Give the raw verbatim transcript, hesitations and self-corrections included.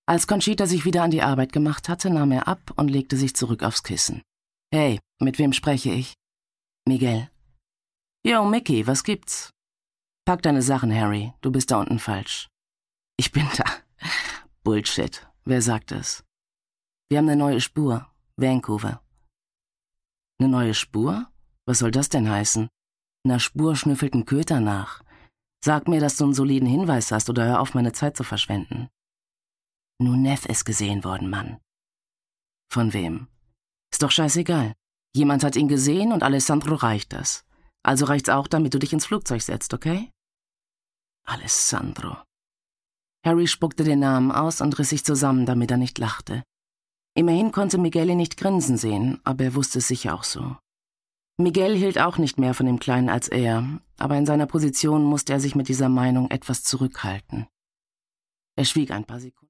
Als Conchita sich wieder an die Arbeit gemacht hatte, nahm er ab und legte sich zurück aufs Kissen. »Hey, mit wem spreche ich?« »Miguel.« »Yo, Mickey, was gibt's?« »Pack deine Sachen, Harry, du bist da unten falsch.« »Ich bin da.« »Bullshit, wer sagt es?« »Wir haben eine neue Spur, Vancouver.« »Eine neue Spur? Was soll das denn heißen?« »Na, Spur schnüffelt ein Köter nach. Sag mir, dass du einen soliden Hinweis hast oder hör auf, meine Zeit zu verschwenden.« »Nun, Neff ist gesehen worden, Mann.« »Von wem?« »Ist doch scheißegal. Jemand hat ihn gesehen und Alessandro reicht das. Also reicht's auch, damit du dich ins Flugzeug setzt, okay?« »Alessandro.« Harry spuckte den Namen aus und riss sich zusammen, damit er nicht lachte. Immerhin konnte Miguel ihn nicht grinsen sehen, aber er wusste es sicher auch so. Miguel hielt auch nicht mehr von dem Kleinen als er, aber in seiner Position musste er sich mit dieser Meinung etwas zurückhalten. Er schwieg ein paar Sekunden.